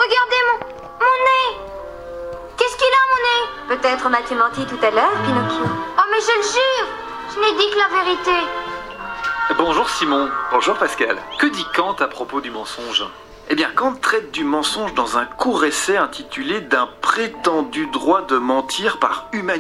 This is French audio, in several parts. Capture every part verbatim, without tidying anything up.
Regardez mon... mon nez. Qu'est-ce qu'il a, mon nez? Peut-être m'as-tu menti tout à l'heure, Pinocchio? Oh, mais je le jure, je n'ai dit que la vérité. Bonjour Simon. Bonjour Pascal. Que dit Kant à propos du mensonge? Eh bien, Kant traite du mensonge dans un court essai intitulé « D'un prétendu droit de mentir par humanité ».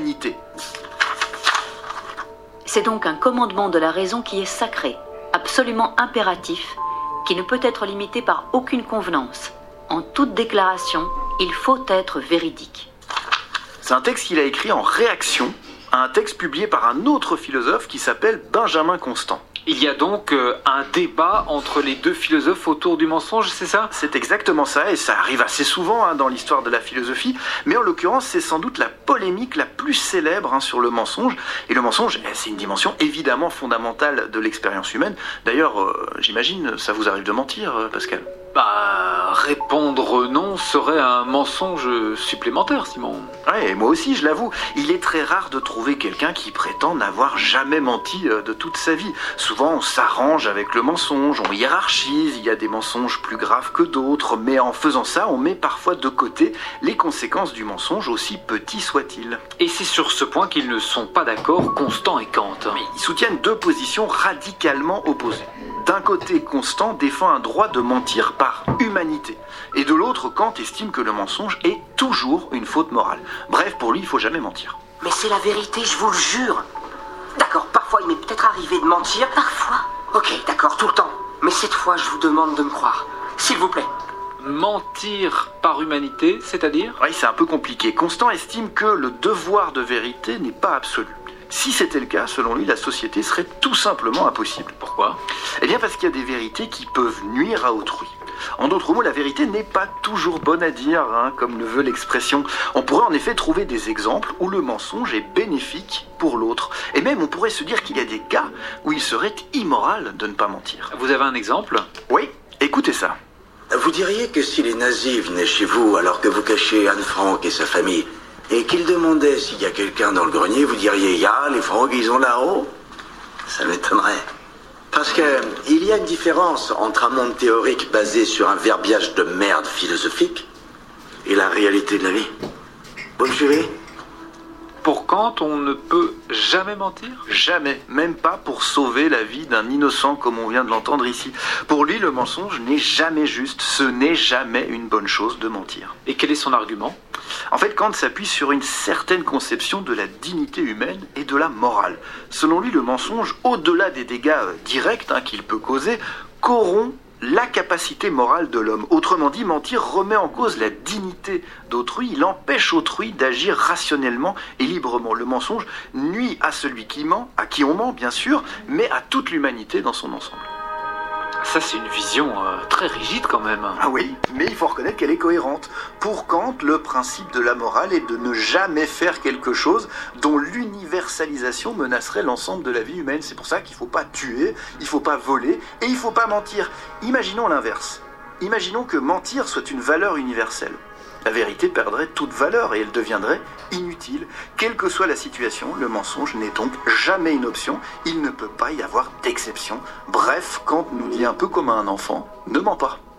C'est donc un commandement de la raison qui est sacré, absolument impératif, qui ne peut être limité par aucune convenance. En toute déclaration, il faut être véridique. C'est un texte qu'il a écrit en réaction à un texte publié par un autre philosophe qui s'appelle Benjamin Constant. Il y a donc euh, un débat entre les deux philosophes autour du mensonge, c'est ça? C'est exactement ça, et ça arrive assez souvent hein, dans l'histoire de la philosophie, mais en l'occurrence, c'est sans doute la polémique la plus célèbre hein, sur le mensonge. Et le mensonge, eh, c'est une dimension évidemment fondamentale de l'expérience humaine. D'ailleurs, euh, j'imagine, ça vous arrive de mentir, euh, Pascal? Bah, répondre non serait un mensonge supplémentaire, Simon. Ouais, moi aussi, je l'avoue. Il est très rare de trouver quelqu'un qui prétend n'avoir jamais menti euh, de toute sa vie. Souvent, on s'arrange avec le mensonge, on hiérarchise, il y a des mensonges plus graves que d'autres, mais en faisant ça, on met parfois de côté les conséquences du mensonge, aussi petits soient-ils. Et c'est sur ce point qu'ils ne sont pas d'accord, Constant et Kant. Mais ils soutiennent deux positions radicalement opposées. D'un côté, Constant défend un droit de mentir par humanité. Et de l'autre, Kant estime que le mensonge est toujours une faute morale. Bref, pour lui, il faut jamais mentir. Mais c'est la vérité, je vous le jure. D'accord, parfois il m'est peut-être arrivé de mentir. Parfois. Ok, d'accord, tout le temps. Mais cette fois, je vous demande de me croire. S'il vous plaît. Mentir par humanité, c'est-à-dire? Oui, c'est un peu compliqué. Constant estime que le devoir de vérité n'est pas absolu. Si c'était le cas, selon lui, la société serait tout simplement impossible. Pourquoi? Eh bien parce qu'il y a des vérités qui peuvent nuire à autrui. En d'autres mots, la vérité n'est pas toujours bonne à dire, hein, comme le veut l'expression. On pourrait en effet trouver des exemples où le mensonge est bénéfique pour l'autre. Et même on pourrait se dire qu'il y a des cas où il serait immoral de ne pas mentir. Vous avez un exemple? Oui, écoutez ça. Vous diriez que si les nazis venaient chez vous alors que vous cachez Anne Frank et sa famille, et qu'ils demandaient s'il y a quelqu'un dans le grenier, vous diriez « Ya, les Franck, ils ont là-haut » Ça m'étonnerait. Parce que il y a une différence entre un monde théorique basé sur un verbiage de merde philosophique et la réalité de la vie. Vous me suivez? Pour Kant, on ne peut jamais mentir? Jamais, même pas pour sauver la vie d'un innocent comme on vient de l'entendre ici. Pour lui, le mensonge n'est jamais juste, ce n'est jamais une bonne chose de mentir. Et quel est son argument? En fait, Kant s'appuie sur une certaine conception de la dignité humaine et de la morale. Selon lui, le mensonge, au-delà des dégâts directs hein, qu'il peut causer, corrompt la capacité morale de l'homme. Autrement dit, mentir remet en cause la dignité d'autrui, il empêche autrui d'agir rationnellement et librement. Le mensonge nuit à celui qui ment, à qui on ment bien sûr, mais à toute l'humanité dans son ensemble. Ça, c'est une vision euh, très rigide quand même. Ah oui, mais il faut reconnaître qu'elle est cohérente. Pour Kant, le principe de la morale est de ne jamais faire quelque chose dont l'universalisation menacerait l'ensemble de la vie humaine. C'est pour ça qu'il ne faut pas tuer, il ne faut pas voler et il ne faut pas mentir. Imaginons l'inverse. Imaginons que mentir soit une valeur universelle. La vérité perdrait toute valeur et elle deviendrait inutile. Quelle que soit la situation, le mensonge n'est donc jamais une option. Il ne peut pas y avoir d'exception. Bref, Kant nous dit un peu comme à un enfant, ne mens pas.